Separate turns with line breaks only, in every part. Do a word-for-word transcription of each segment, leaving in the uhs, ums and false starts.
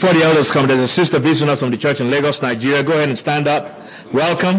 before the elders come, there's a sister visiting us from the church in Lagos, Nigeria. Go ahead and stand up. Welcome.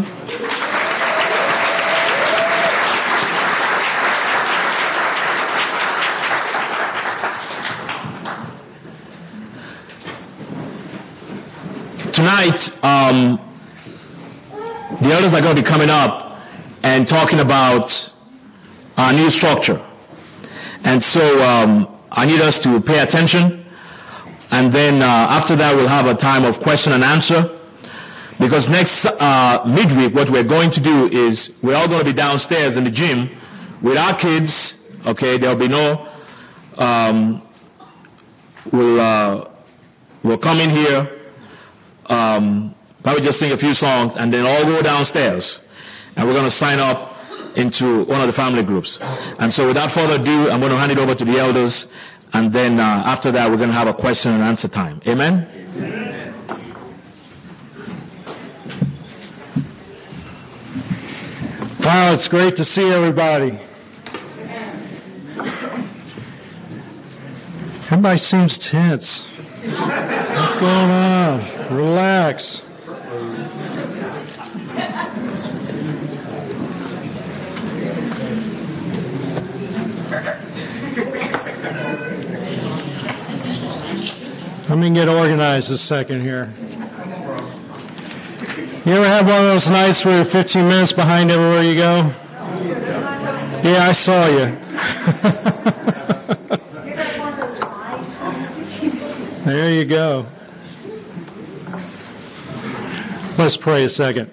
Tonight, um, the elders are going to be coming up and talking about our new structure. And so um, I need us to pay attention. And then uh, after that, we'll have a time of question and answer. Because next uh, midweek, what we're going to do is we're all going to be downstairs in the gym with our kids. Okay, there'll be no. Um, we'll uh, we'll come in here, um, probably just sing a few songs, and then all go downstairs, and we're going to sign up into one of the family groups. And so, without further ado, I'm going to hand it over to the elders. And then uh, after that, we're going to have a question and answer time. Amen? Amen.
Wow, it's great to see everybody. Everybody seems tense. What's going on? Relax. Let me get organized a second here. You ever have one of those nights where you're fifteen minutes behind everywhere you go? Yeah, I saw you. There you go. Let's pray a second.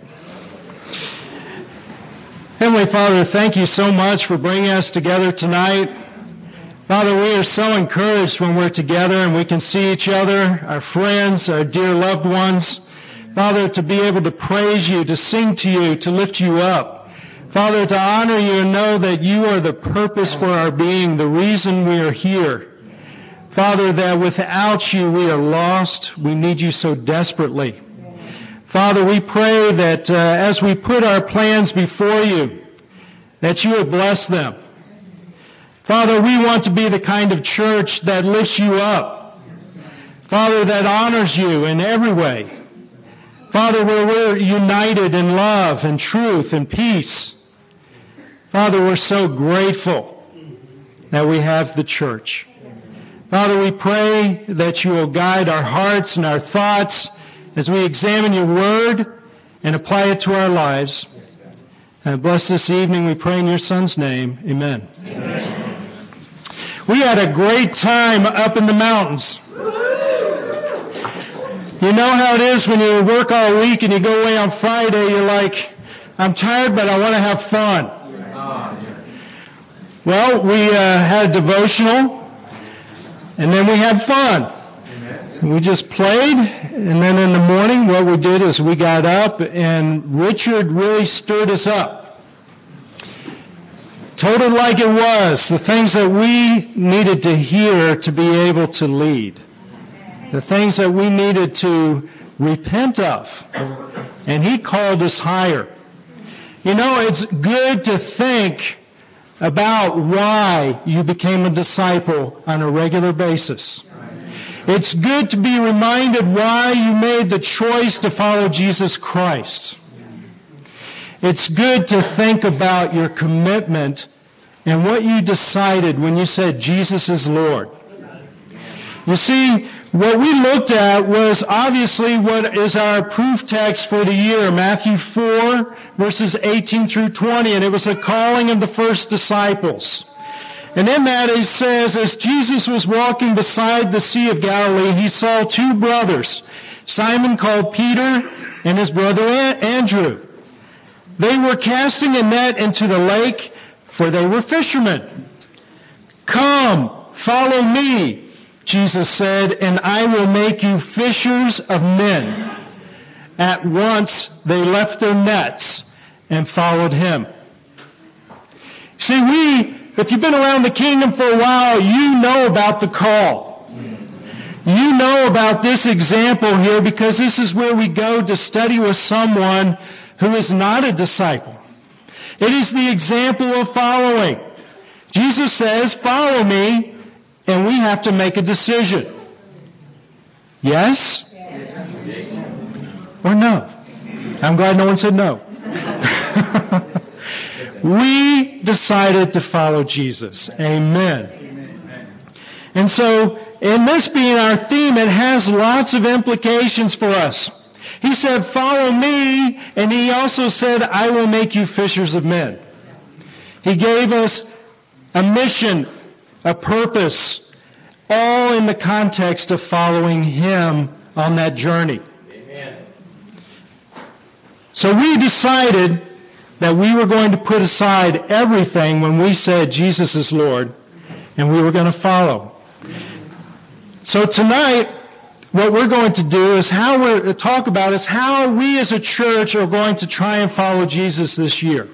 Heavenly Father, thank you so much for bringing us together tonight. Father, we are so encouraged when we're together and we can see each other, our friends, our dear loved ones. Father, to be able to praise you, to sing to you, to lift you up. Father, to honor you and know that you are the purpose for our being, the reason we are here. Father, that without you we are lost. We need you so desperately. Father, we pray that uh, as we put our plans before you, that you would bless them. Father, we want to be the kind of church that lifts you up. Father, that honors you in every way. Father, where we're united in love and truth and peace. Father, we're so grateful that we have the church. Father, we pray that you will guide our hearts and our thoughts as we examine your word and apply it to our lives. And bless this evening, we pray in your Son's name. Amen. Amen. We had a great time up in the mountains. You know how it is when you work all week and you go away on Friday, you're like, I'm tired, but I want to have fun. Well, we uh, had a devotional, and then we had fun. We just played, and then in the morning what we did is we got up, and Richard really stirred us up. Told it like it was, the things that we needed to hear to be able to lead. The things that we needed to repent of. And he called us higher. You know, it's good to think about why you became a disciple on a regular basis. It's good to be reminded why you made the choice to follow Jesus Christ. It's good to think about your commitment and what you decided when you said Jesus is Lord. You see, what we looked at was obviously what is our proof text for the year, Matthew four, verses eighteen through twenty, and it was the calling of the first disciples. And in that it says, as Jesus was walking beside the Sea of Galilee, he saw two brothers, Simon called Peter and his brother Andrew. They were casting a net into the lake, for they were fishermen. Come, follow me, Jesus said, and I will make you fishers of men. At once they left their nets and followed him. See, we, if you've been around the kingdom for a while, you know about the call. You know about this example here because this is where we go to study with someone who is not a disciple. It is the example of following. Jesus says, follow me, and we have to make a decision. Yes? Or no? I'm glad no one said no. We decided to follow Jesus. Amen. And so, in this being our theme, it has lots of implications for us. He said, follow me, and he also said, I will make you fishers of men. He gave us a mission, a purpose, all in the context of following him on that journey. Amen. So we decided that we were going to put aside everything when we said Jesus is Lord, and we were going to follow. So tonight, what we're going to do is how we're to talk about is how we as a church are going to try and follow Jesus this year.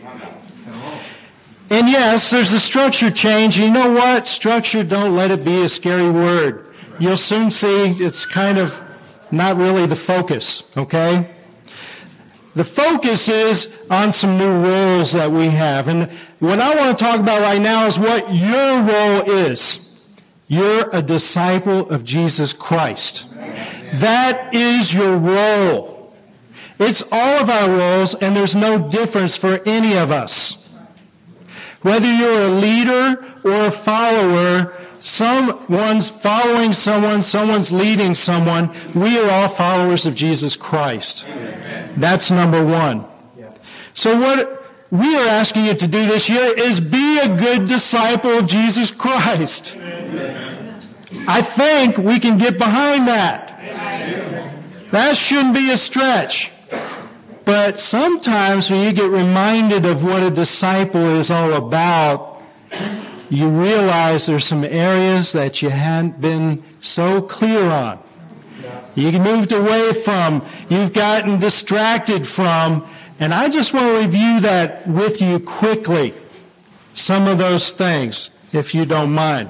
And yes, there's a structure change. You know what? Structure, don't let it be a scary word. You'll soon see it's kind of not really the focus, okay? The focus is on some new roles that we have. And what I want to talk about right now is what your role is. You're a disciple of Jesus Christ. That is your role. It's all of our roles, and there's no difference for any of us. Whether you're a leader or a follower, someone's following someone, someone's leading someone, we are all followers of Jesus Christ. Amen. That's number one. Yeah. So what we are asking you to do this year is be a good disciple of Jesus Christ. Amen. I think we can get behind that. Amen. That shouldn't be a stretch. But sometimes when you get reminded of what a disciple is all about, you realize there's some areas that you hadn't been so clear on. You moved away from, you've gotten distracted from, and I just want to review that with you quickly. Some of those things, if you don't mind.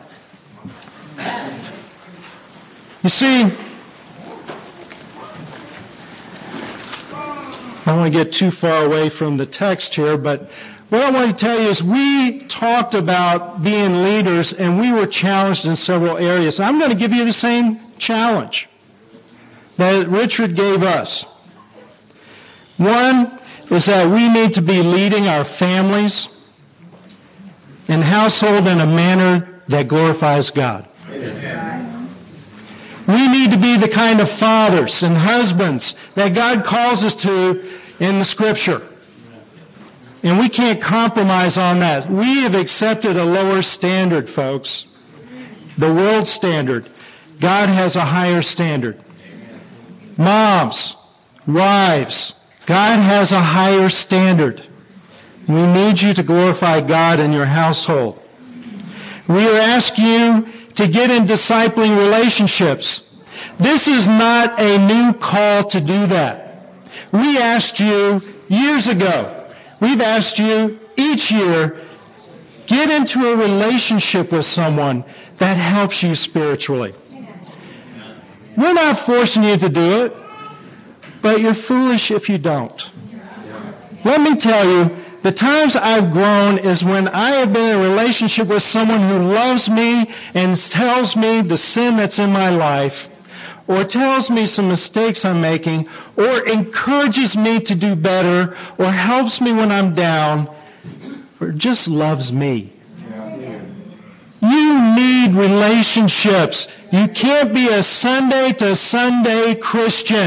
You see, I don't want to get too far away from the text here, but what I want to tell you is we talked about being leaders and we were challenged in several areas. I'm going to give you the same challenge that Richard gave us. One is that we need to be leading our families and household in a manner that glorifies God. We need to be the kind of fathers and husbands that God calls us to in the Scripture. And we can't compromise on that. We have accepted a lower standard, folks. The world standard. God has a higher standard. Moms, wives, God has a higher standard. We need you to glorify God in your household. We are asking you to get in discipling relationships. This is not a new call to do that. We asked you years ago, we've asked you each year, get into a relationship with someone that helps you spiritually. We're not forcing you to do it, but you're foolish if you don't. Let me tell you, the times I've grown is when I have been in a relationship with someone who loves me and tells me the sin that's in my life, or tells me some mistakes I'm making, or encourages me to do better, or helps me when I'm down, or just loves me. You need relationships. You can't be a Sunday to Sunday Christian.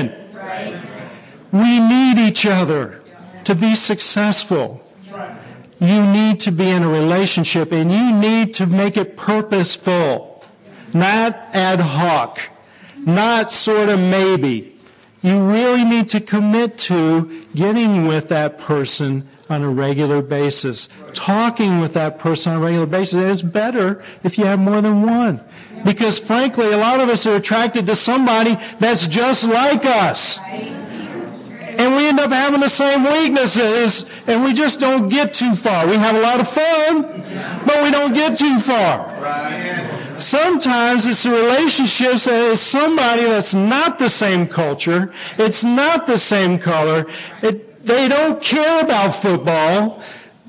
We need each other to be successful. You need to be in a relationship, and you need to make it purposeful, not ad hoc. Not sort of maybe. You really need to commit to getting with that person on a regular basis, talking with that person on a regular basis. And it's better if you have more than one. Because frankly, a lot of us are attracted to somebody that's just like us. And we end up having the same weaknesses, and we just don't get too far. We have a lot of fun, but we don't get too far. Sometimes it's a relationship that is somebody that's not the same culture, it's not the same color, it, they don't care about football.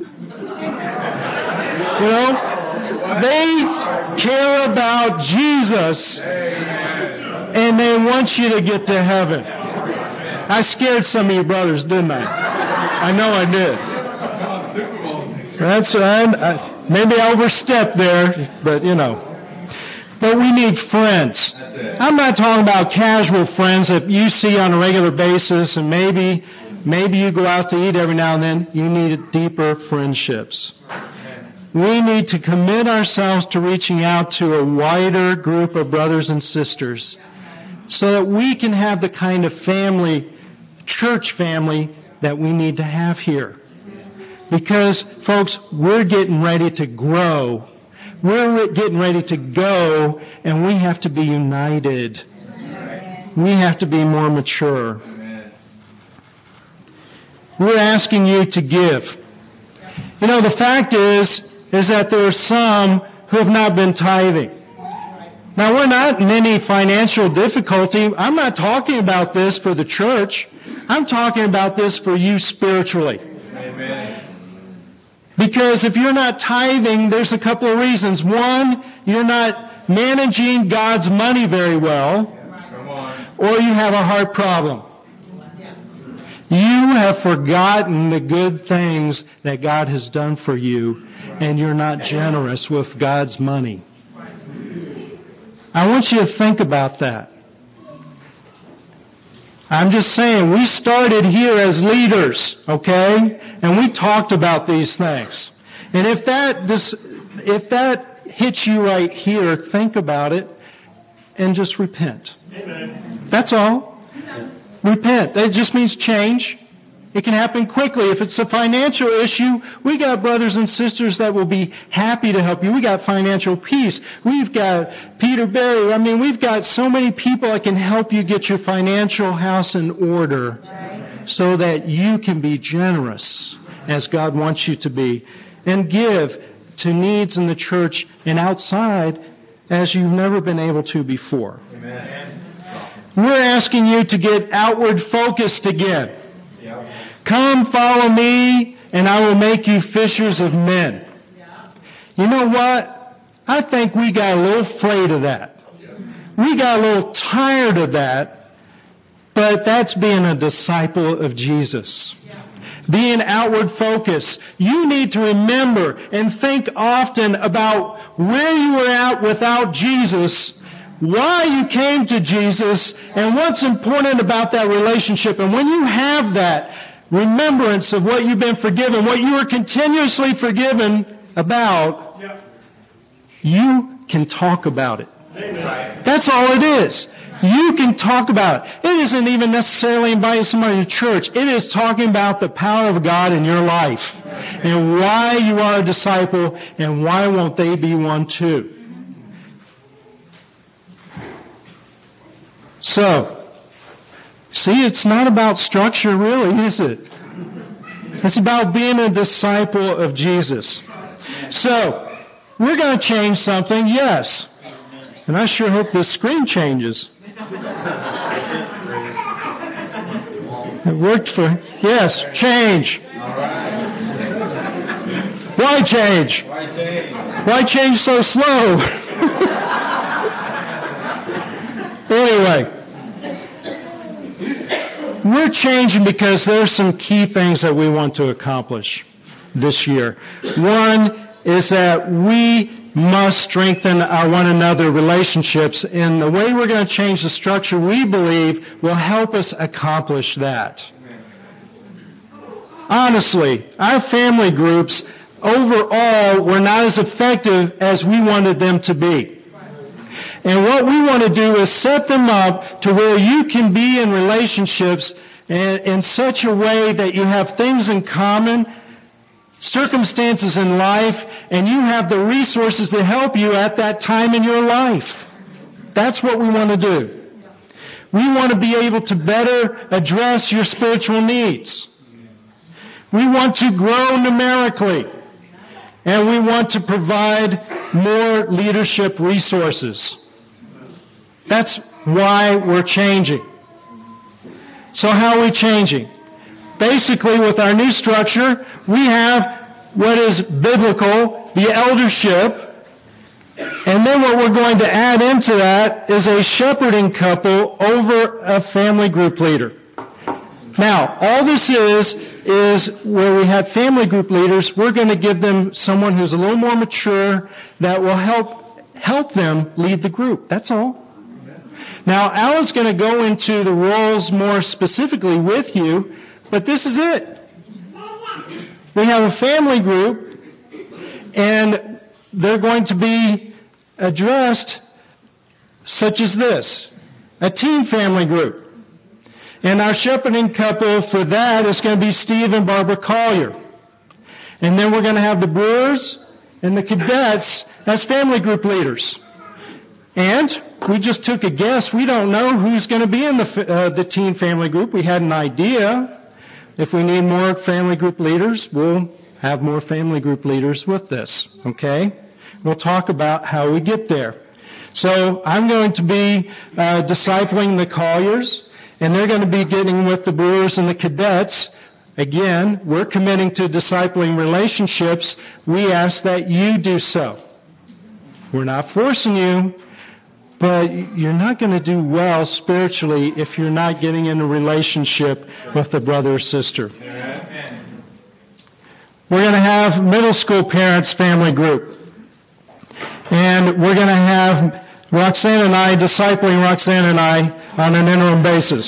You know, they care about Jesus. and they want you to get to heaven. I scared some of you brothers, didn't I? I know I did. That's right. I, maybe I overstepped there, but you know. But we need friends. I'm not talking about casual friends that you see on a regular basis, and maybe maybe you go out to eat every now and then. You need deeper friendships. We need to commit ourselves to reaching out to a wider group of brothers and sisters so that we can have the kind of family, church family, that we need to have here. Because, folks, we're getting ready to grow. We're getting ready to go, and we have to be united. We have to be more mature. We're asking you to give. You know, the fact is, is that there are some who have not been tithing. Now, we're not in any financial difficulty. I'm not talking about this for the church. I'm talking about this for you spiritually. Amen. Because if you're not tithing, there's a couple of reasons. One, you're not managing God's money very well, or you have a heart problem. You have forgotten the good things that God has done for you, and you're not generous with God's money. I want you to think about that. I'm just saying, we started here as leaders, okay? And we talked about these things. And if that this, if that hits you right here, think about it and just repent. Amen. That's all. Repent. That just means change. It can happen quickly. If it's a financial issue, we got brothers and sisters that will be happy to help you. We got Financial Peace. We've got Peter Berry. I mean, we've got so many people that can help you get your financial house in order so that you can be generous as God wants you to be and give to needs in the church and outside as you've never been able to before. Amen. We're asking you to get outward focused again. Come, follow me, and I will make you fishers of men. You know what? I think we got a little afraid of that. We got a little tired of that, but that's being a disciple of Jesus. Being outward focused. You need to remember and think often about where you were at without Jesus, why you came to Jesus, and what's important about that relationship. And when you have that remembrance of what you've been forgiven, what you are continuously forgiven about, you can talk about it. That's all it is. You can talk about it. It isn't even necessarily inviting somebody to church. It is talking about the power of God in your life and why you are a disciple and why won't they be one too. So, see, it's not about structure really, is it? It's about being a disciple of Jesus. So, we're going to change something, yes. And I sure hope this screen changes. It worked for, yes, change. Why change? Why change so slow? Anyway. We're changing because there's some key things that we want to accomplish this year. One is that we must strengthen our one another relationships, and the way we're going to change the structure, we believe, will help us accomplish that. Honestly, our family groups overall were not as effective as we wanted them to be. And what we want to do is set them up to where you can be in relationships in, in such a way that you have things in common, circumstances in life, and you have the resources to help you at that time in your life. That's what we want to do. We want to be able to better address your spiritual needs. We want to grow numerically, and we want to provide more leadership resources. That's why we're changing. So how are we changing? Basically, with our new structure, we have what is biblical, the eldership, And then what we're going to add into that is a shepherding couple over a family group leader. Now, all this is, is where we have family group leaders, we're going to give them someone who's a little more mature that will help help them lead the group. That's all. Now, Alan's going to go into the roles more specifically with you, but this is it. We have a family group, and they're going to be addressed such as this, a teen family group. And our shepherding couple for that is going to be Steve and Barbara Collier. And then we're going to have the Brewers and the Cadets as family group leaders. And we just took a guess. We don't know who's going to be in the uh, the teen family group. We had an idea. If we need more family group leaders, we'll have more family group leaders with this. Okay? We'll talk about how we get there. So I'm going to be uh, discipling the Colliers, and they're going to be getting with the Brewers and the Cadets. Again, we're committing to discipling relationships. We ask that you do so. We're not forcing you, but you're not going to do well spiritually if you're not getting in a relationship with a brother or sister. We're going to have middle school parents family group. And we're going to have Roxanne and I discipling Roxanne and I on an interim basis.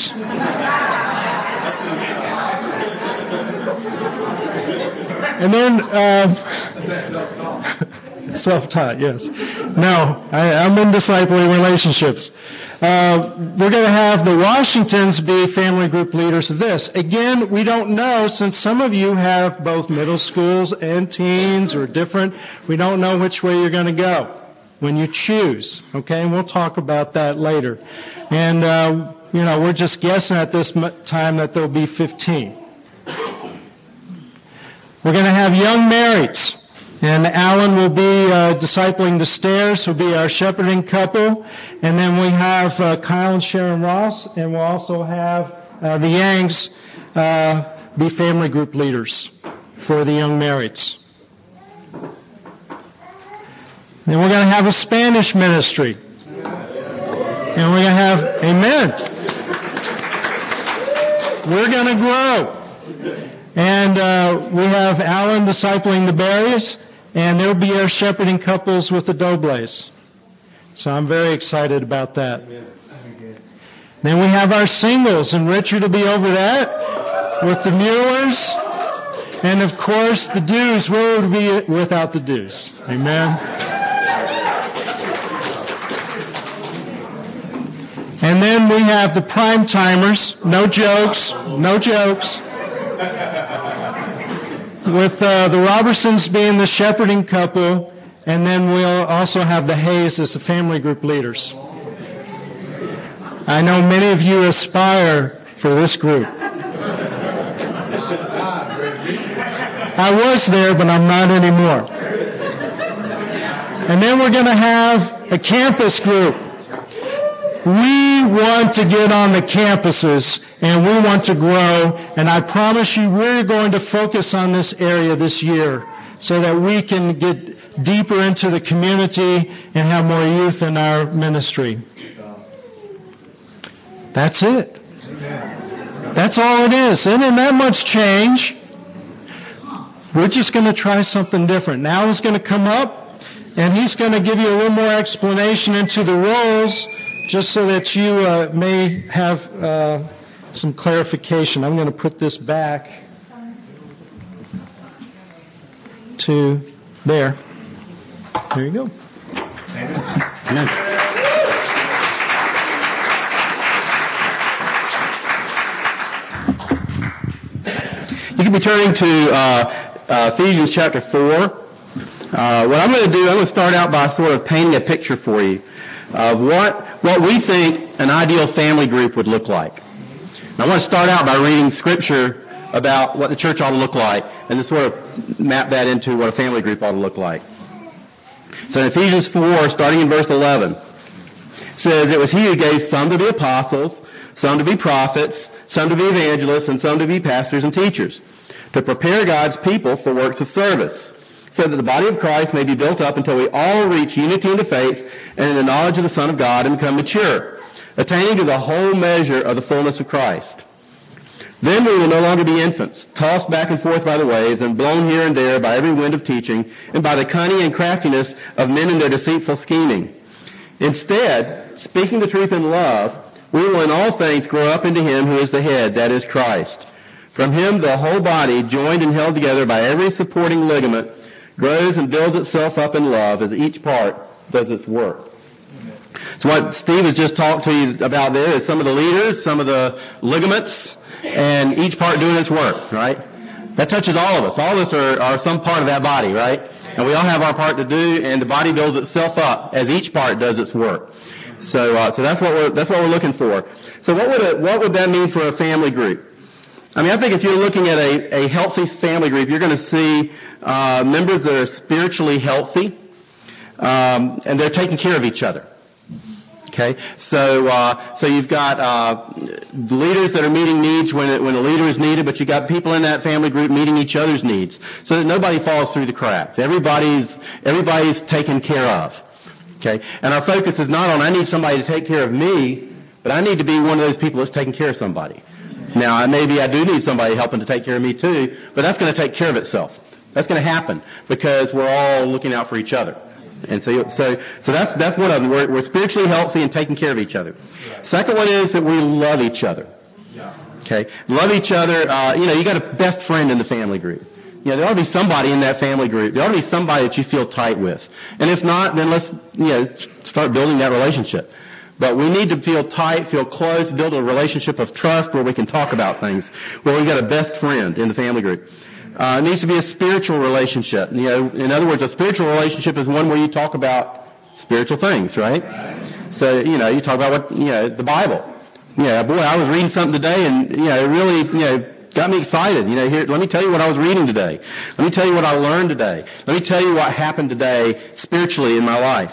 And then, uh, self-taught, yes. No, I, I'm in discipling relationships. Uh, we're going to have the Washingtons be family group leaders of this. Again, we don't know, since some of you have both middle schools and teens or different, we don't know which way you're going to go when you choose. Okay, and we'll talk about that later. And, uh, you know, we're just guessing at this time that there'll be fifteen. We're going to have young marrieds, and Alan will be uh, discipling the Stairs, who'll be our shepherding couple. And then we have uh, Kyle and Sharon Ross, and we'll also have uh, the Yangs uh, be family group leaders for the young marrieds. Then we're going to have a Spanish ministry. And we're going to have, amen. We're going to grow. And uh, we have Alan discipling the Berries, and they'll be our shepherding couples with the Doblays. So I'm very excited about that. Then we have our singles, and Richard will be over that with the Muellers. And of course, the Dews. Where would we be without the Dews? Amen. And then we have the prime timers. No jokes. No jokes. With uh, the Robertsons being the shepherding couple, and then we'll also have the Hayes as the family group leaders. I know many of you aspire for this group. I was there, but I'm not anymore. And then we're going to have a campus group. We want to get on the campuses, and we want to grow, and I promise you we're going to focus on this area this year so that we can get deeper into the community and have more youth in our ministry. That's it. That's all it is. There isn't that much change. We're just going to try something different. Now he's going to come up, and he's going to give you a little more explanation into the roles, just so that you uh, may have uh, some clarification. I'm going to put this back to there. There you go. Amen.
You can be turning to uh, uh, Ephesians chapter four. Uh, what I'm going to do, I'm going to start out by sort of painting a picture for you of what what we think an ideal family group would look like. And I want to start out by reading scripture about what the church ought to look like, and then sort of map that into what a family group ought to look like. So in Ephesians four, starting in verse eleven, it says, "It was he who gave some to be apostles, some to be prophets, some to be evangelists, and some to be pastors and teachers, to prepare God's people for works of service, so that the body of Christ may be built up until we all reach unity in the faith and in the knowledge of the Son of God and become mature, attaining to the whole measure of the fullness of Christ. Then we will no longer be infants, tossed back and forth by the waves and blown here and there by every wind of teaching and by the cunning and craftiness of men in their deceitful scheming. Instead, speaking the truth in love, we will in all things grow up into Him who is the head, that is Christ. From Him the whole body, joined and held together by every supporting ligament, grows and builds itself up in love as each part does its work. So what Steve has just talked to you about there is some of the leaders, some of the ligaments, and each part doing its work, right? That touches all of us. All of us are, are some part of that body, right? And we all have our part to do, and the body builds itself up as each part does its work. So, uh, so that's what we're that's what we're looking for. So, what would a, what would that mean for a family group? I mean, I think if you're looking at a, a healthy family group, you're going to see uh, members that are spiritually healthy, um, and they're taking care of each other. Okay, so uh, so you've got uh, leaders that are meeting needs when it, when a leader is needed, but you've got people in that family group meeting each other's needs, so that nobody falls through the cracks. Everybody's everybody's taken care of. Okay, and our focus is not on I need somebody to take care of me, but I need to be one of those people that's taking care of somebody. Now, maybe I do need somebody helping to take care of me too, but that's going to take care of itself. That's going to happen because we're all looking out for each other. And so, so, so that's that's one of them. We're, we're spiritually healthy and taking care of each other. Second one is that we love each other. Okay, love each other. Uh, you know, you got a best friend in the family group. You know, there ought to be somebody in that family group. There ought to be somebody that you feel tight with. And if not, then let's you know start building that relationship. But we need to feel tight, feel close, build a relationship of trust where we can talk about things, where we've got a best friend in the family group. Uh, it needs to be a spiritual relationship. You know, in other words, a spiritual relationship is one where you talk about spiritual things, right? So, you know, you talk about what, you know, the Bible. Yeah, boy, I was reading something today and, you know, it really, you know, got me excited. You know, here, let me tell you what I was reading today. Let me tell you what I learned today. Let me tell you what happened today spiritually in my life.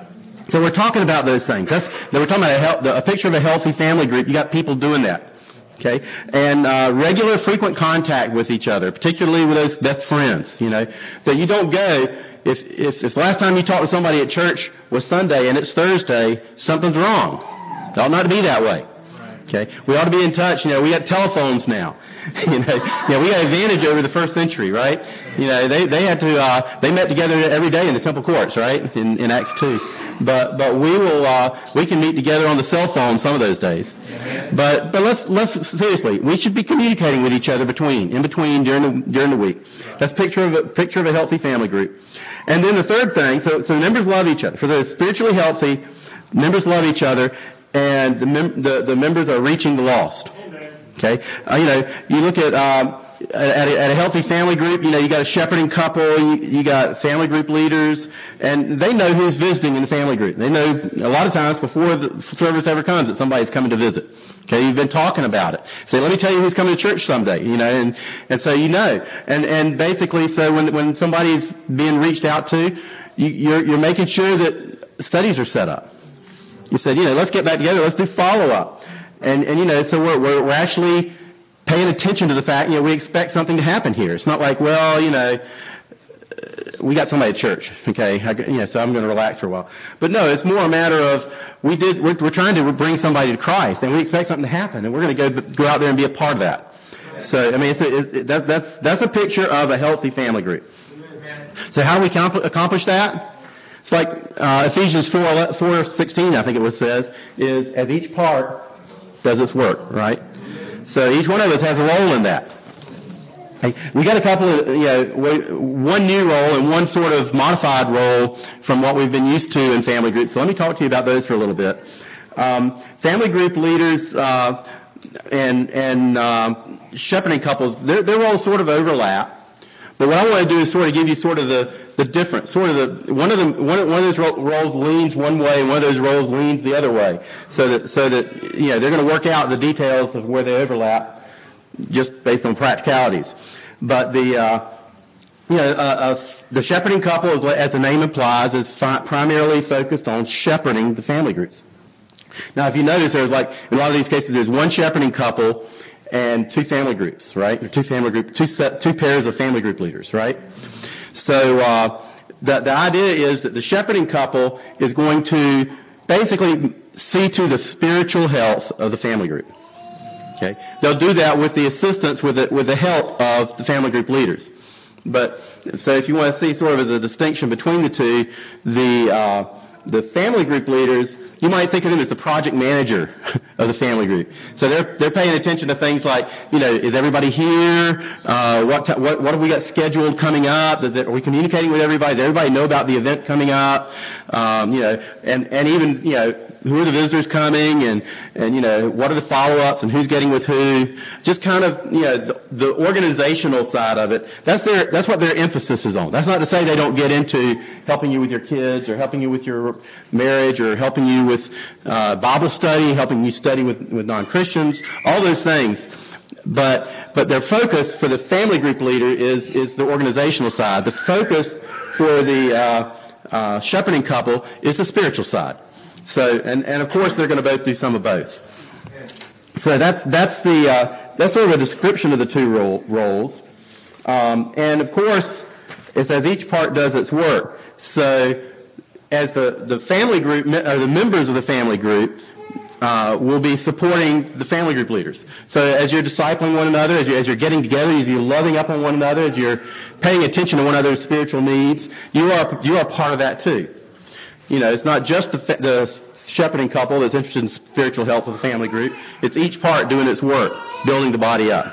So we're talking about those things. That's, we're talking about a, health, a picture of a healthy family group. You got people doing that. Okay, and uh, regular, frequent contact with each other, particularly with those best friends. You know, that you don't go if if, if the last time you talked to somebody at church was Sunday and it's Thursday, something's wrong. It ought not to be that way. Okay, we ought to be in touch. You know, we got telephones now. you know, yeah, we got advantage over the first century, right? You know, they they had to uh, they met together every day in the temple courts, right? In, in Acts two. But but we will uh, we can meet together on the cell phone some of those days. But but let's let's seriously, we should be communicating with each other between in between during the during the week. That's a picture of a picture of a healthy family group. And then the third thing, so so members love each other. So they're spiritually healthy, members love each other, and the mem- the, the members are reaching the lost. Okay, uh, you know, you look at. Um, At a, at a healthy family group, you know, you got a shepherding couple, you, you got family group leaders, and they know who's visiting in the family group. They know a lot of times before the service ever comes that somebody's coming to visit. Okay, you've been talking about it. Say, let me tell you who's coming to church someday, you know, and, and so you know. And, and basically, so when, when somebody's being reached out to, you, you're, you're making sure that studies are set up. You said, you know, let's get back together, let's do follow-up. And, and you know, so we're, we're, we're actually paying attention to the fact, you know, we expect something to happen here. It's not like, well, you know, we got somebody at church, okay, I, you know, so I'm going to relax for a while. But no, it's more a matter of we did. We're, we're trying to bring somebody to Christ, and we expect something to happen, and we're going to go go out there and be a part of that. So, I mean, it's a, it, it, that, that's that's a picture of a healthy family group. So, how do we comp- accomplish that? It's like uh, Ephesians four sixteen, I think it was says, is as each part does its work, right? So each one of us has a role in that. Hey, we got a couple of, you know, one new role and one sort of modified role from what we've been used to in family groups. So let me talk to you about those for a little bit. Um, family group leaders uh, and and uh, shepherding couples, their, their roles sort of overlap. But what I want to do is sort of give you sort of the, the difference. Sort of the one of them one, one of those roles leans one way and one of those roles leans the other way. So that so that you know they're going to work out the details of where they overlap, just based on practicalities. But the uh, you know uh, uh, the shepherding couple, is, as the name implies, is fi- primarily focused on shepherding the family groups. Now, if you notice, there's like in a lot of these cases, there's one shepherding couple and two family groups, right? Or two family group, two set, two pairs of family group leaders, right? So uh, the, the idea is that the shepherding couple is going to basically see to the spiritual health of the family group. Okay, they'll do that with the assistance, with the, with the help of the family group leaders. But so if you want to see sort of the distinction between the two, the uh, the family group leaders, you might think of them as the project manager of the family group. So they're they're paying attention to things like, you know, is everybody here? Uh, what t- what what have we got scheduled coming up? Does it, are we communicating with everybody? Does everybody know about the event coming up? Um, you know, and and even you know, who are the visitors coming, and and you know, what are the follow-ups, and who's getting with who? Just kind of, you know, the, the organizational side of it. That's their that's what their emphasis is on. That's not to say they don't get into helping you with your kids, or helping you with your marriage, or helping you with uh, Bible study, helping you study with with non-Christians, all those things. But but their focus for the family group leader is is the organizational side. The focus for the uh, uh, shepherding couple is the spiritual side. So, and, and of course, they're going to both do some of both. So that's that's the uh, that's sort of a description of the two role, roles. Um, and of course, it's as each part does its work. So, as the the family group, or the members of the family group, uh, will be supporting the family group leaders. So, as you're discipling one another, as, you, as you're getting together, as you're loving up on one another, as you're paying attention to one another's spiritual needs, you are you are part of that too. You know, it's not just the, the shepherding couple that's interested in spiritual health of the family group. It's each part doing its work, building the body up.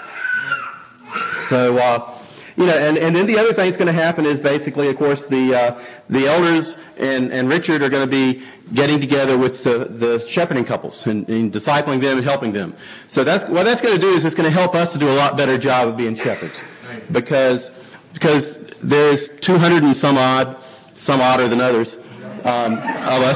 So, uh, you know, and, and then the other thing that's going to happen is basically, of course, the uh, the elders and, and Richard are going to be getting together with the, the shepherding couples and, and discipling them and helping them. So that's what that's going to do is it's going to help us to do a lot better job of being shepherds, because because there's two hundred and some odd, some odder than others, um, of us.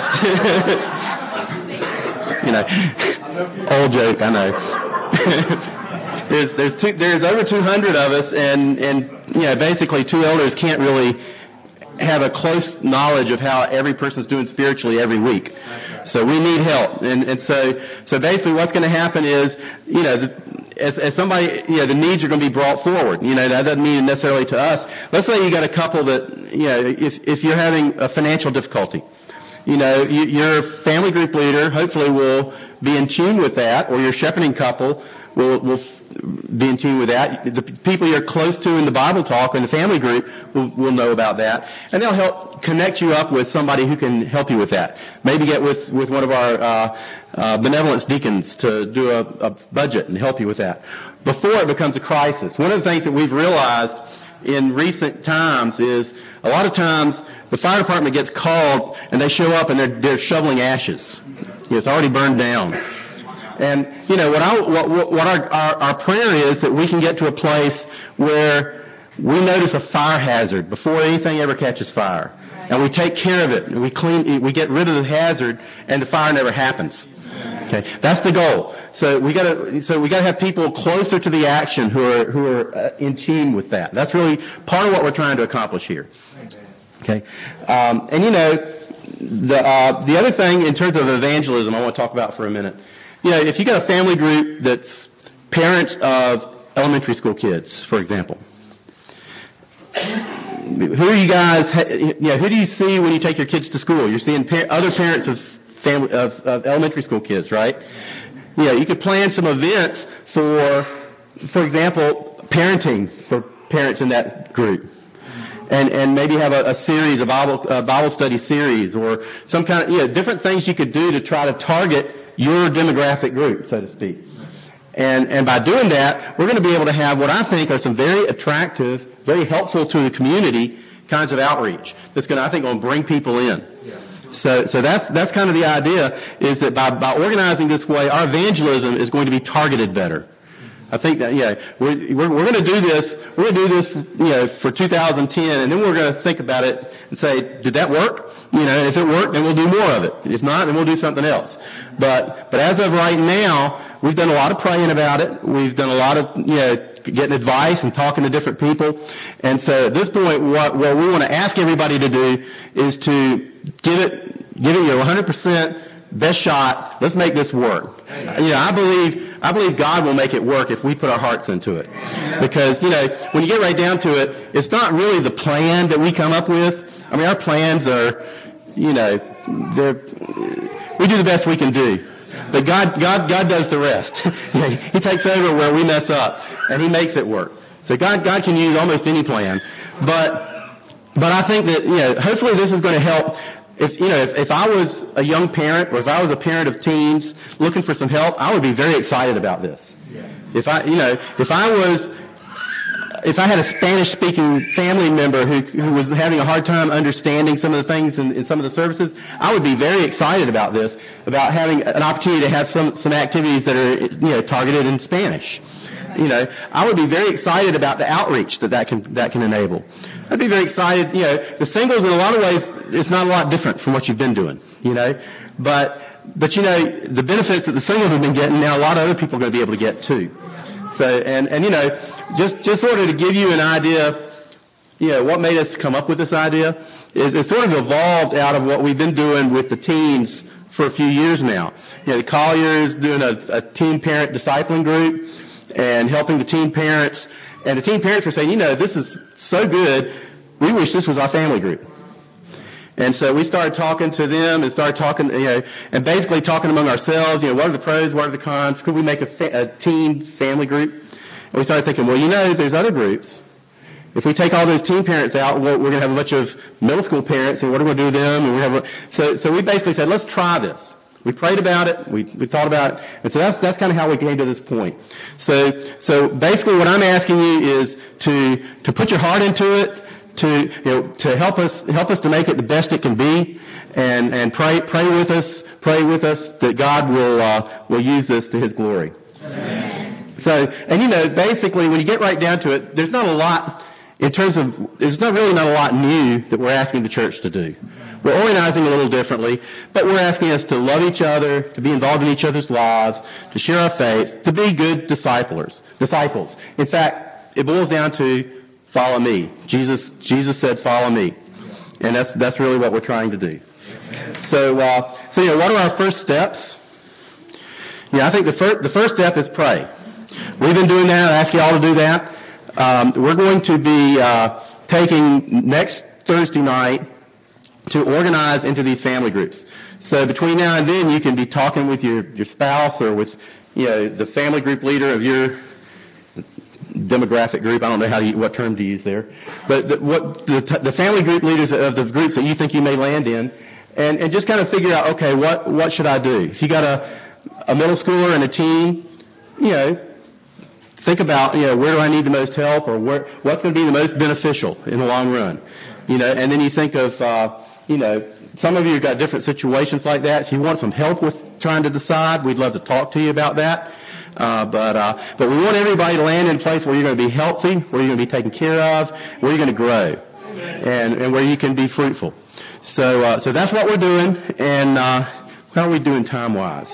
You know, old joke, I know. there's there's two, there's over two hundred of us, and and you know, basically two elders can't really have a close knowledge of how every person's doing spiritually every week. So we need help, and and so so basically what's going to happen is, you know, the, as as somebody, you know, the needs are going to be brought forward. You know, that doesn't mean necessarily to us. Let's say you got a couple that, you know, if if you're having a financial difficulty. You know, you, your family group leader hopefully will be in tune with that, or your shepherding couple will will be in tune with that. The people you're close to in the Bible talk or in the family group will, will know about that, and they'll help connect you up with somebody who can help you with that. Maybe get with, with one of our uh, uh, benevolence deacons to do a, a budget and help you with that before it becomes a crisis. One of the things that we've realized in recent times is a lot of times the fire department gets called, and they show up, and they're, they're shoveling ashes. It's already burned down. And, you know, what, I, what, what our, our, our prayer is that we can get to a place where we notice a fire hazard before anything ever catches fire. And we take care of it, and we clean, we get rid of the hazard, and the fire never happens. Okay, that's the goal. So we got to, so we got to have people closer to the action who are who are uh, in tune with that. That's really part of what we're trying to accomplish here. Okay, um, and you know, the uh, the other thing in terms of evangelism, I want to talk about for a minute. You know, if you got a family group that's parents of elementary school kids, for example, who are you guys? You know, who do you see when you take your kids to school? You're seeing par- other parents of family of, of elementary school kids, right? You know, you could plan some events for, for example, parenting for parents in that group. And and maybe have a, a series, a Bible a Bible study series, or some kind of, you know, different things you could do to try to target your demographic group, so to speak. And and by doing that, we're going to be able to have what I think are some very attractive, very helpful to the community kinds of outreach. That's going to, I think, going to bring people in. So so that's that's kind of the idea, is that by by organizing this way, our evangelism is going to be targeted better. I think that, yeah, we're, we're, we're going to do this, we're going to do this, you know, for two thousand ten, and then we're going to think about it and say, did that work? You know, if it worked, then we'll do more of it. If not, then we'll do something else. But, but as of right now, we've done a lot of praying about it. We've done a lot of, you know, getting advice and talking to different people. And so at this point, what, what we want to ask everybody to do is to give it, give it your one hundred percent best shot. Let's make this work. You know, I believe, I believe God will make it work if we put our hearts into it. Because, you know, when you get right down to it, it's not really the plan that we come up with. I mean, our plans are, you know, they're, we do the best we can do. But God, God, God does the rest. He takes over where we mess up, and He makes it work. So God, God can use almost any plan. But, but I think that, you know, hopefully this is going to help. If, you know, if, if I was a young parent, or if I was a parent of teens looking for some help, I would be very excited about this. If I, you know, if I was, if I had a Spanish-speaking family member who, who was having a hard time understanding some of the things in, in some of the services, I would be very excited about this, about having an opportunity to have some, some activities that are, you know, targeted in Spanish. You know, I would be very excited about the outreach that that can, that can enable. I'd be very excited, you know, the singles in a lot of ways, it's not a lot different from what you've been doing, you know, but, but you know, the benefits that the singles have been getting, now a lot of other people are going to be able to get too. So, and, and you know, just, just sort of to give you an idea, you know, what made us come up with this idea is it sort of evolved out of what we've been doing with the teens for a few years now. You know, the Colliers doing a, a teen parent discipling group and helping the teen parents, and the teen parents are saying, you know, this is so good, we wish this was our family group. And so we started talking to them and started talking, you know, and basically talking among ourselves, you know, what are the pros, what are the cons, could we make a, fa- a teen family group? And we started thinking, well, you know, there's other groups. If we take all those teen parents out, we're, we're going to have a bunch of middle school parents, and what are we going to do with them? And we have a, so, so we basically said, let's try this. We prayed about it, we, we thought about it, and so that's, that's kind of how we came to this point. So, so basically what I'm asking you is to, to put your heart into it, to, you know, to help us, help us to make it the best it can be, and, and pray, pray with us, pray with us that God will, uh, will use this to His glory. Amen. So, and you know, basically when you get right down to it, there's not a lot, in terms of, there's not really not a lot new that we're asking the church to do. We're organizing a little differently, but we're asking us to love each other, to be involved in each other's lives, to share our faith, to be good disciplers, disciples. In fact, it boils down to follow me. Jesus, Jesus said, follow me, and that's that's really what we're trying to do. So, uh, so you know, what are our first steps? Yeah, I think the first the first step is pray. We've been doing that. I ask you all to do that. Um, we're going to be uh, taking next Thursday night to organize into these family groups. So between now and then, you can be talking with your, your spouse or with, you know, the family group leader of your demographic group. I don't know how to, what term to use there, but the, what the, the family group leaders of the groups that you think you may land in, and, and just kind of figure out, okay, what what should I do? If you got a a middle schooler and a teen, you know, think about, you know, where do I need the most help, or where what's going to be the most beneficial in the long run, you know, and then you think of. Uh, You know, some of you have got different situations like that. If you want some help with trying to decide, we'd love to talk to you about that. Uh, but uh, but we want everybody to land in a place where you're going to be healthy, where you're going to be taken care of, where you're going to grow, and, and where you can be fruitful. So uh, so that's what we're doing. And uh, how are we doing time-wise?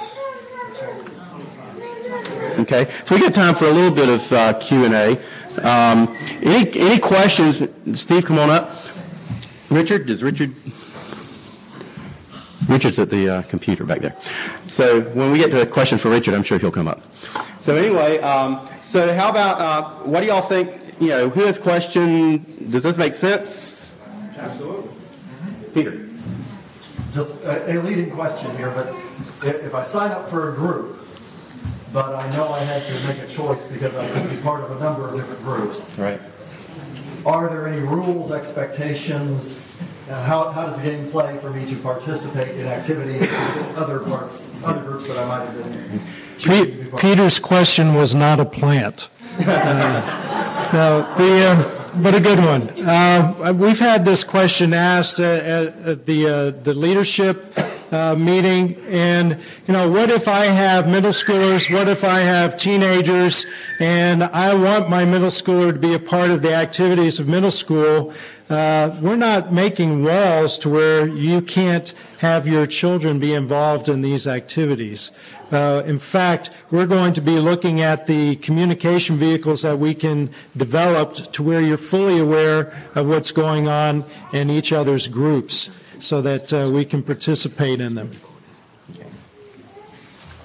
Okay, so we got time for a little bit of uh, Q and A. Um, any any questions? Steve, come on up. Richard, does Richard? Richard's at the uh, computer back there. So when we get to a question for Richard, I'm sure he'll come up. So anyway, um, so how about, uh, what do y'all think, you know, who has question, does this make sense?
Absolutely. Mm-hmm.
Peter.
Just a, a leading question here, but if, if I sign up for a group, but I know I had to make a choice because I could be part of a number of different groups.
Right.
Are there any rules, expectations? Uh, how, how does the game play for me to participate in activities with other parts, other groups that I might have been in?
Peter's question was not a plant. uh, so the, uh, but a good one. Uh, we've had this question asked uh, at, at the uh, the leadership uh, meeting, and you know, what if I have middle schoolers? What if I have teenagers? And I want my middle schooler to be a part of the activities of middle school. Uh, we're not making walls to where you can't have your children be involved in these activities. Uh, in fact, we're going to be looking at the communication vehicles that we can develop to where you're fully aware of what's going on in each other's groups so that uh, we can participate in them.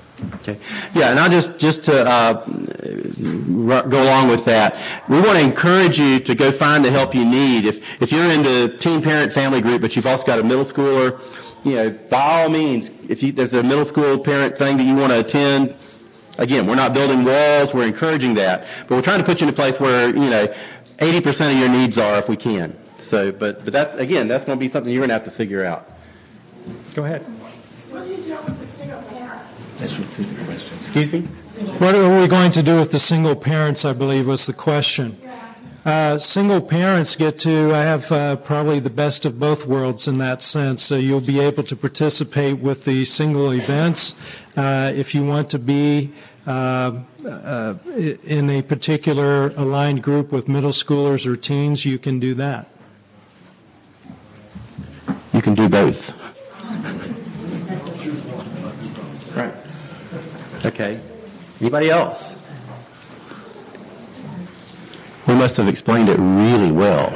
Okay. Yeah, and I'll just, just to uh, r- go along with that, we want to encourage you to go find the help you need. If if you're in the teen parent family group, but you've also got a middle schooler, you know, by all means, if you, there's a middle school parent thing that you want to attend, again, we're not building walls, we're encouraging that, but we're trying to put you in a place where, you know, eighty percent of your needs are if we can. So, but, but that's, again, that's going to be something you're going to have to figure out. Go ahead.
What do you do with the single parent?
Excuse me?
What are we going to do with the single parents, I believe, was the question. Uh, single parents get to have uh, probably the best of both worlds in that sense. So you'll be able to participate with the single events. Uh, if you want to be uh, uh, in a particular aligned group with middle schoolers or teens, you can do that.
You can do both. Right. Okay. Anybody else? We must have explained it really well.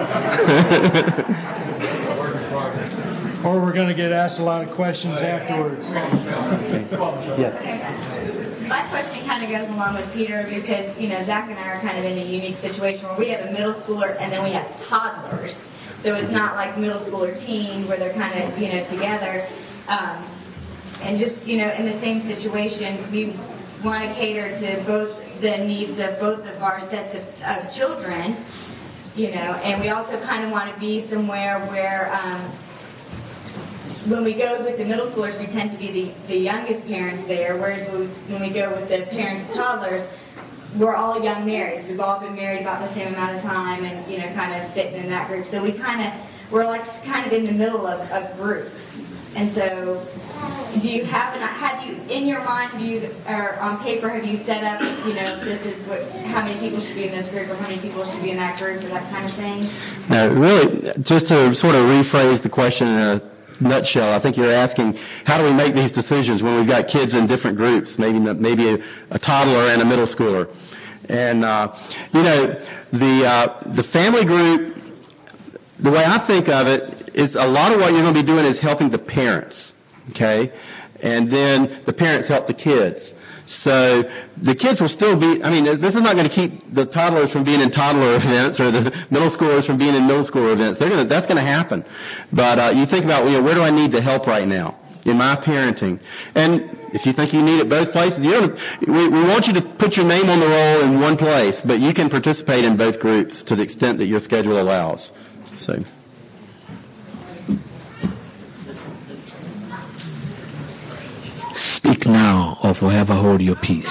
Or we're going to get asked a lot of questions afterwards.
Yes.
My question kind of goes along with Peter because, you know, Zach and I are kind of in a unique situation where we have a middle schooler and then we have toddlers. So it's not like middle school or teen where they're kind of, you know, together. Um, and just, you know, in the same situation, we want to cater to both the needs of both of our sets of, of children, you know, and we also kind of want to be somewhere where um, when we go with the middle schoolers, we tend to be the, the youngest parents there, whereas when we go with the parents of toddlers, we're all young marrieds. We've all been married about the same amount of time and, you know, kind of fitting in that group. So we kind of, we're like kind of in the middle of, of groups. And so do you have, an, have you, in your mind, do you, or on paper, have you set up, you know, this is what, how many people should be in this group or how many people should be in that group or that kind of thing?
No, really, just to sort of rephrase the question in a nutshell, I think you're asking, how do we make these decisions when we've got kids in different groups, maybe maybe a, a toddler and a middle schooler? And, uh, you know, the uh, the family group, the way I think of it, is a lot of what you're going to be doing is helping the parents, okay? And then the parents help the kids. So the kids will still be, I mean, this is not going to keep the toddlers from being in toddler events or the middle schoolers from being in middle school events. They're gonna, that's going to happen. But uh, you think about, you know, where do I need the help right now in my parenting? And if you think you need it both places, you don't, we, we want you to put your name on the roll in one place, but you can participate in both groups to the extent that your schedule allows. So.
Speak now or forever hold your peace.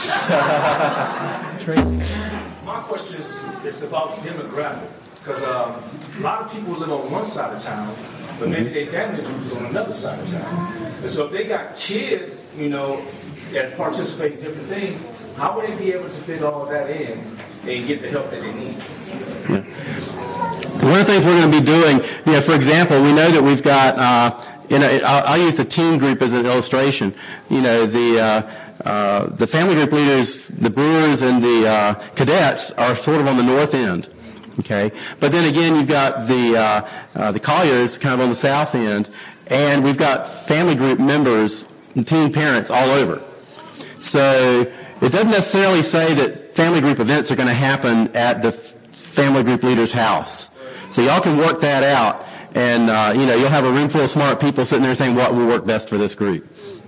My question is, is about demographics, because um, a lot of people live on one side of town, but maybe their family group is on another side of town. And so if they got kids, you know, that participate in different things, how would they be able to fit all of that in and get the help that they need?
Yeah. One of the things we're going to be doing, you know, for example, we know that we've got, uh, you know, I'll, I'll use the teen group as an illustration. You know, the uh, uh, the family group leaders, the Brewers and the uh, Cadets are sort of on the north end, okay? But then again, you've got the uh, uh, the Colliers kind of on the south end, and we've got family group members and teen parents all over. So it doesn't necessarily say that family group events are going to happen at the family group leader's house. So y'all can work that out, and uh, you know, you'll have a room full of smart people sitting there saying what will work best for this group.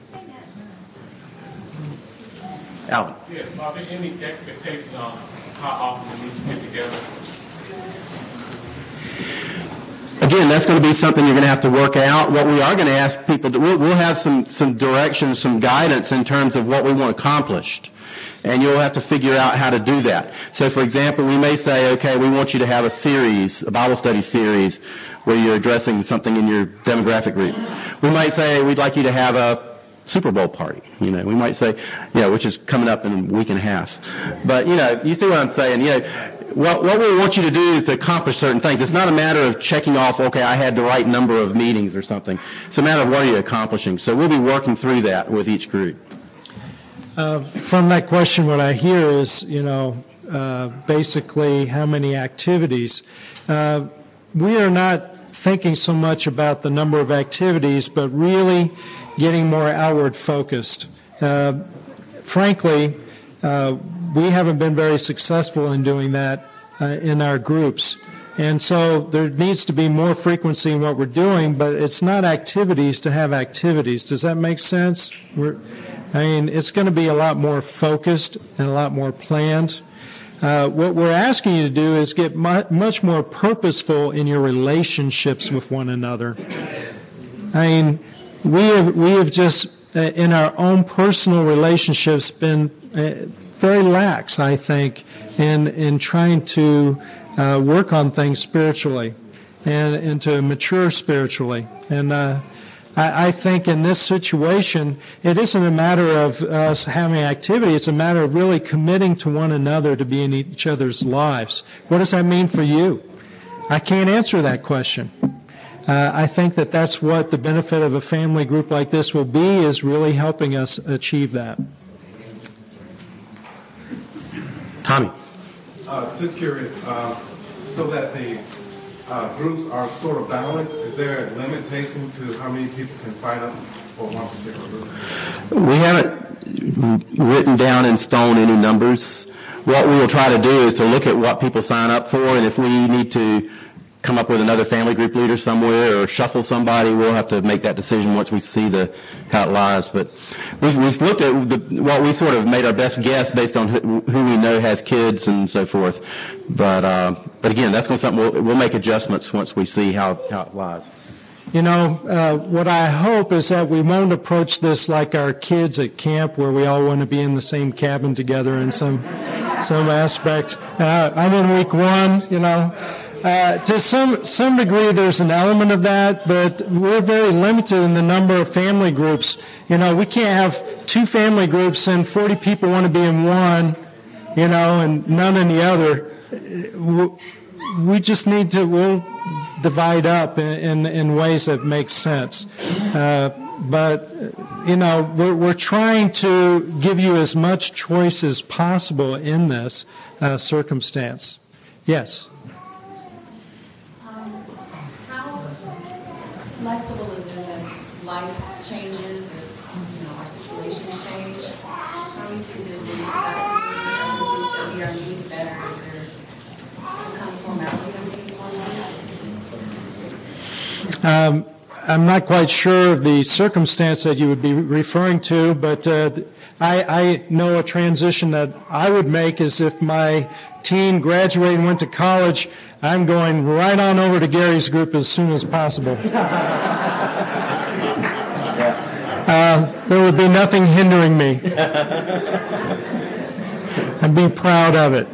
Alan.
Yes, are there any expectations on how often we need to get together?
Again, that's going to be something you're going to have to work out. What we are going to ask people, to, we'll, we'll have some, some direction, some guidance in terms of what we want accomplished. And you'll have to figure out how to do that. So, for example, we may say, okay, we want you to have a series, a Bible study series, where you're addressing something in your demographic group. We might say we'd like you to have a Super Bowl party. You know, we might say, you know, which is coming up in a week and a half. But, you know, you see what I'm saying. You know, what, what we want you to do is to accomplish certain things. It's not a matter of checking off, okay, I had the right number of meetings or something. It's a matter of what are you accomplishing. So we'll be working through that with each group.
Uh, from that question, what I hear is, you know, uh, basically how many activities. Uh, we are not thinking so much about the number of activities, but really getting more outward focused. Uh, frankly, uh, we haven't been very successful in doing that uh, in our groups. And so there needs to be more frequency in what we're doing, but it's not activities to have activities. Does that make sense? We're, I mean, it's going to be a lot more focused and a lot more planned. Uh, what we're asking you to do is get mu- much more purposeful in your relationships with one another. I mean, we have, we have just, uh, in our own personal relationships, been uh, very lax, I think, in, in trying to uh, work on things spiritually and, and to mature spiritually. And uh, I, I think in this situation, it isn't a matter of us having activity. It's a matter of really committing to one another to be in each other's lives. What does that mean for you? I can't answer that question. Uh, I think that that's what the benefit of a family group like this will be, is really helping us achieve that.
Tommy.
Uh, just curious, uh, so that the uh, groups are sort of balanced, is there a limitation to how many people can sign up for one particular group?
We haven't written down in stone any numbers. What we will try to do is to look at what people sign up for, and if we need to come up with another family group leader somewhere or shuffle somebody, we'll have to make that decision once we see the how it lies. But we've, we've looked at the, what we sort of made our best guess based on who, who we know has kids and so forth. But uh, but again, that's something we'll, we'll make adjustments once we see how, how it lies.
You know, uh, what I hope is that we won't approach this like our kids at camp, where we all want to be in the same cabin together in some some aspect. Uh, I'm in week one, you know. Uh, to some some degree, there's an element of that, but we're very limited in the number of family groups. You know, we can't have two family groups and forty people want to be in one, you know, and none in the other. We just need to, we'll divide up in, in, in ways that make sense. Uh, but, you know, we're, we're trying to give you as much choice as possible in this uh, circumstance. Yes?
Flexible is it as life changes or, you know, our situations change? How do you see this in that we are needs better? Is there some kind of formality that we want to
Um, I'm not quite sure of the circumstance that you would be referring to, but uh, I, I know a transition that I would make is if my teen graduated and went to college, I'm going right on over to Gary's group as soon as possible. Uh, there would be nothing hindering me. I'd be proud of it.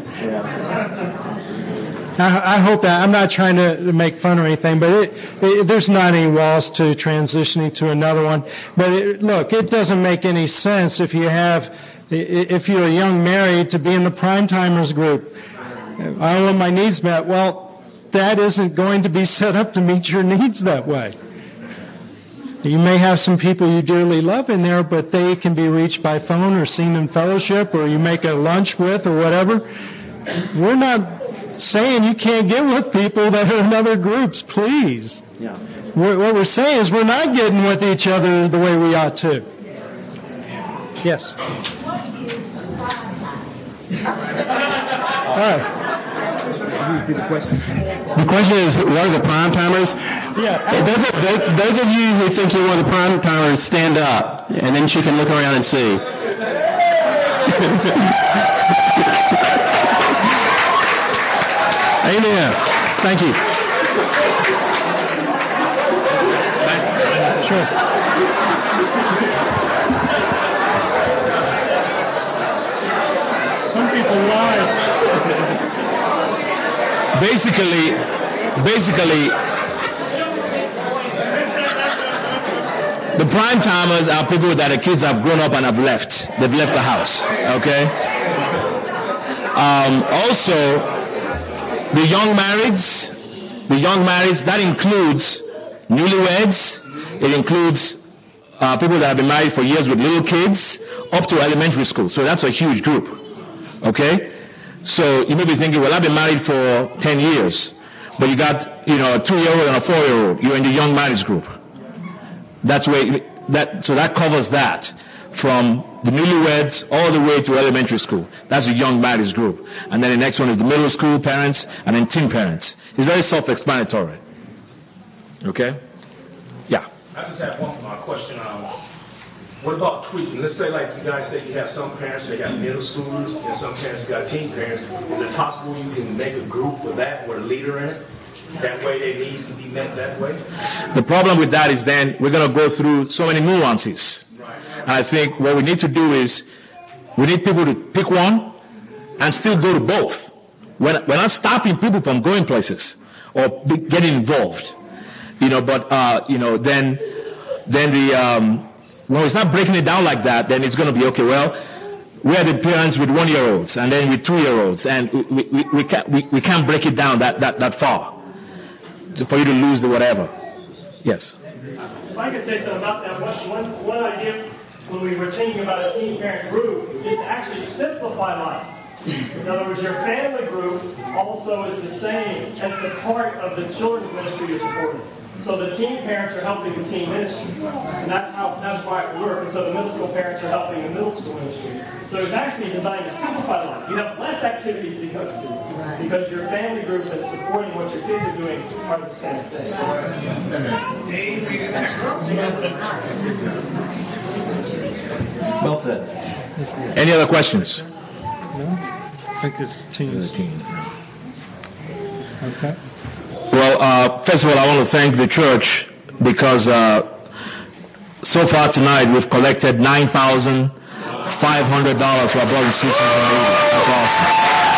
I, I hope that, I'm not trying to make fun or anything, but it, it, there's not any walls to transitioning to another one. But it, look, it doesn't make any sense if you have, if you're a young married, to be in the prime timers group. I want my needs met. Well, that isn't going to be set up to meet your needs that way. You may have some people you dearly love in there, but they can be reached by phone or seen in fellowship, or you make a lunch with or whatever. We're not saying you can't get with people that are in other groups, please.
Yeah.
We're, what we're saying is we're not getting with each other the way we ought to. Yes? All right.
The question is, what are the prime timers?
Yeah.
Those, those, those of you who think you're one of the prime timers, stand up, and then she can look around and see. Amen. Thank you.
Sure. Some people lie.
Basically, basically, the prime timers are people that the kids have grown up and have left. They've left the house. Okay. Um, also, the young marrieds, the young marrieds that includes newlyweds. It includes uh, people that have been married for years with little kids, up to elementary school. So that's a huge group. Okay. So you may be thinking, well, I've been married for ten years, but you got, you know, a two-year-old and a four-year-old. You're in the young marriage group. That's where that. So that covers that. from the newlyweds all the way to elementary school. That's the young married group. And then the next one is the middle school parents and then teen parents. It's very self-explanatory. Okay? Yeah.
I just have one more question. Um, what about tweaking? Let's say, like you guys say, you have some parents that got middle schoolers and some parents got teen parents. Is it possible you can make a group for that with a leader in it? That way they need to be met that way?
The problem with that is then we're going to go through so many nuances. I think what we need to do is we need people to pick one and still go to both. We're not, we're not stopping people from going places or be, getting involved, you know. But uh, you know, then then the um, when it's not breaking it down like that, then it's going to be okay. Well, we are the parents with one-year-olds and then with two-year-olds, and we we, we can't we, we can't break it down that that that far for you to lose the whatever. Yes.
If I could say something about that, one one one idea. When we were thinking about a teen parent group, is to actually simplify life. In other words, your family group also is the same as the part of the children's ministry you're supporting. So the teen parents are helping the teen ministry, and that's how that's why it works. And so the middle school parents are helping the middle school ministry. So it's actually designed to simplify life. You have less activities to go to because your family group that's supporting what your kids are doing are the same thing.
Well said.
Any other questions?
No? I think it's teens. Okay.
Well, uh, first of all, I want to thank the church because uh, so far tonight we've collected nine thousand five hundred dollars for our brothers and sisters in Haiti. That's awesome.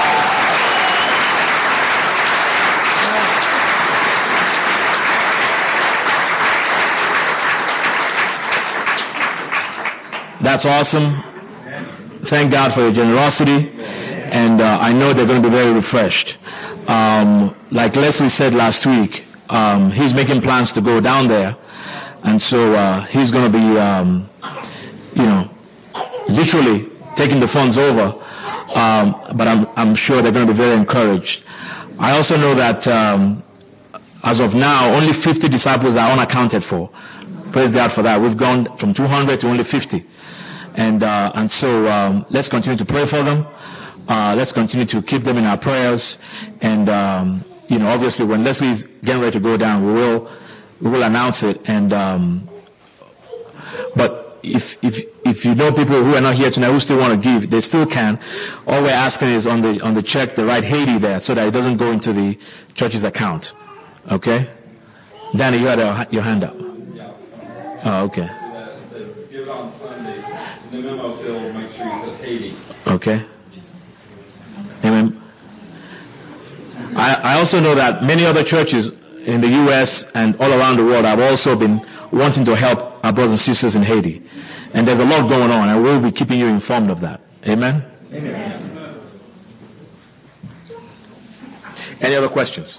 That's awesome. Thank God for your generosity, and uh, I know they're going to be very refreshed. Um, like Leslie said last week, um, he's making plans to go down there, and so uh, he's going to be, um, you know, literally taking the funds over. Um, but I'm, I'm sure they're going to be very encouraged. I also know that um, as of now, only fifty disciples are unaccounted for. Praise God for that. We've gone from two hundred to only fifty. And uh, and so um, let's continue to pray for them. Uh, let's continue to keep them in our prayers. And um, you know, obviously, when Leslie's getting ready to go down, we will we will announce it. And um, but if if if you know people who are not here tonight who still want to give, they still can. All we're asking is on the on the check to write Haiti there, so that it doesn't go into the church's account. Okay, Danny, you had a, your hand up. Oh, okay.
The memo field, make sure you put Haiti.
Okay. Amen. I, I also know that many other churches in the U S and all around the world have also been wanting to help our brothers and sisters in Haiti. And there's a lot going on, and we'll be keeping you informed of that. Amen?
Amen.
Any other questions?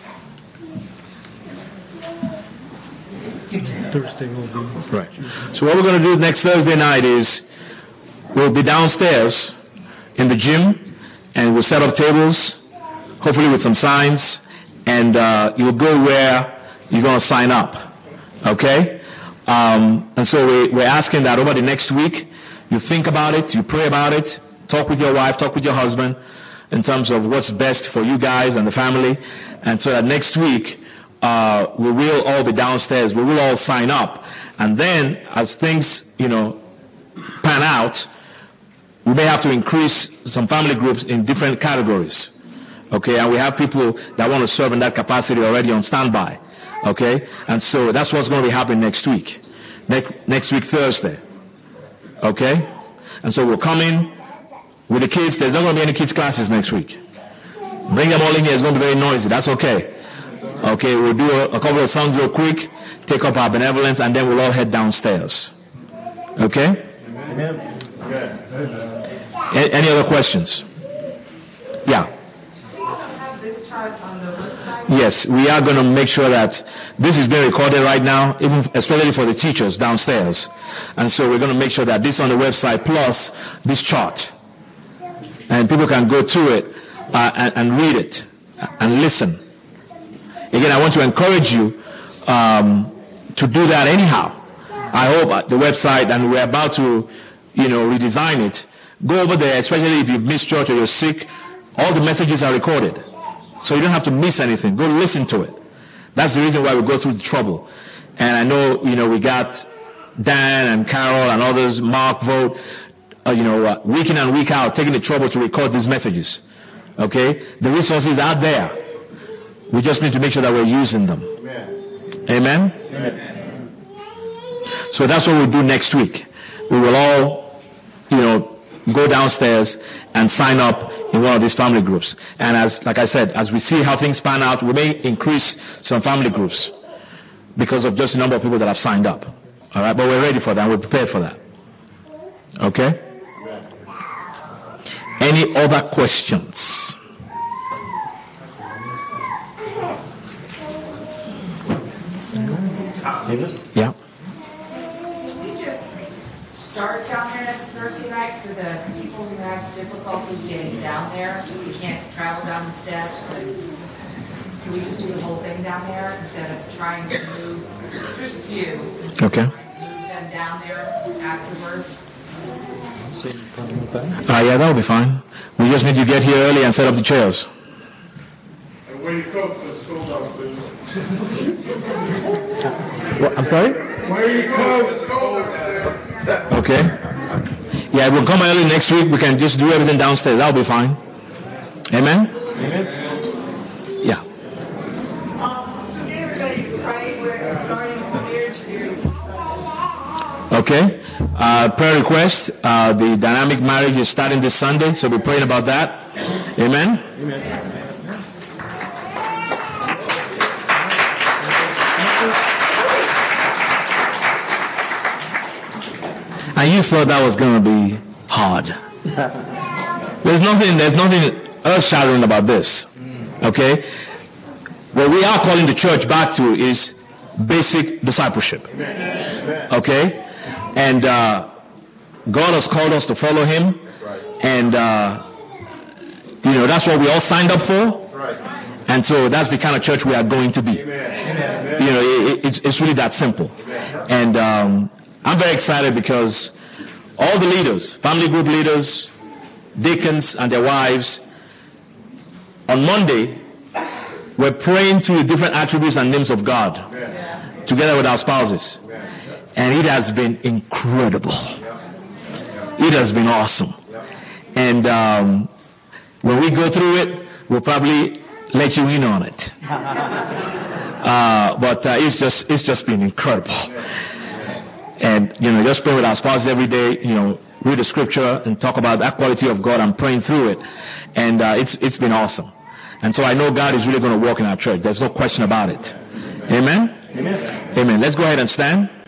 Thursday will be.
Right. So what we're going to do next Thursday night is we'll be downstairs in the gym, and we'll set up tables, hopefully with some signs, and uh, you'll go where you're going to sign up. Okay? Um, and so we, we're asking that over the next week, you think about it, you pray about it, talk with your wife, talk with your husband in terms of what's best for you guys and the family, and so that next week, Uh, we will all be downstairs. We will all sign up. And then, as things, you know, pan out, we may have to increase some family groups in different categories. Okay? And we have people that want to serve in that capacity already on standby. Okay? And so that's what's going to be happening next week. Next, next week, Thursday. Okay? And so we'll come in with the kids. There's not going to be any kids' classes next week. Bring them all in here. It's going to be very noisy. That's okay. Okay, we'll do a, a couple of songs real quick, take up our benevolence, and then we'll all head downstairs. Okay?
Amen.
A- any other questions? Yeah. Yes, we are going to make sure that this is being recorded right now, even especially for the teachers downstairs. And so we're going to make sure that this on the website plus this chart, and people can go to it uh, and, and read it and listen. Again, I want to encourage you um, to do that anyhow. I hope uh, the website, and we're about to, you know, redesign it. Go over there, especially if you've missed church or you're sick. All the messages are recorded, so you don't have to miss anything. Go listen to it. That's the reason why we go through the trouble. And I know, you know, we got Dan and Carol and others, Mark, Vote, uh, you know, uh, week in and week out, taking the trouble to record these messages. Okay? The resources are there. We just need to make sure that we're using them. Amen? Amen? So that's what we'll do next week. We will all, you know, go downstairs and sign up in one of these family groups. And as, like I said, as we see how things pan out, we may increase some family groups because of just the number of people that have signed up. All right, but we're ready for that. We're prepared for that. Okay? Any other questions? Yeah.
Start down there next Thursday night for the people who have difficulty getting down there. We can't travel down the steps. But can we just do the whole thing down there instead of trying to move just a few?
Okay.
Move them down there afterwards.
Uh, yeah, that'll be fine. We just need to get here early and set up the chairs.
And when you coach, let's go downstairs.
What, I'm sorry?
Where you coach, let's go downstairs.
Okay. Yeah, we'll come early next week. We can just do everything downstairs. That'll be fine. Amen?
Amen.
Yeah.
Um, so get everybody praying. We're starting here to
Okay. Uh, prayer request. Uh, the dynamic marriage is starting this Sunday, so we're praying about that. Amen?
Amen.
And you thought that was going to be hard. There's nothing, there's nothing earth-shattering about this. Okay? What we are calling the church back to is basic discipleship. Okay? And uh, God has called us to follow Him. And, uh, you know, that's what we all signed up for. And so that's the kind of church we are going to be. You know, it, it's, it's really that simple. And um, I'm very excited because all the leaders, family group leaders, deacons and their wives, on Monday, we're praying to the different attributes and names of God together with our spouses. And it has been incredible. It has been awesome. And um, when we go through it, we'll probably let you in on it. Uh, but uh, it's just it's just been incredible. And, you know, just pray with our spouses every day, you know, read the scripture and talk about that quality of God and praying through it. And uh, it's it's been awesome. And so I know God is really going to work in our church. There's no question about it. Amen? Amen. Amen. Let's go ahead and stand.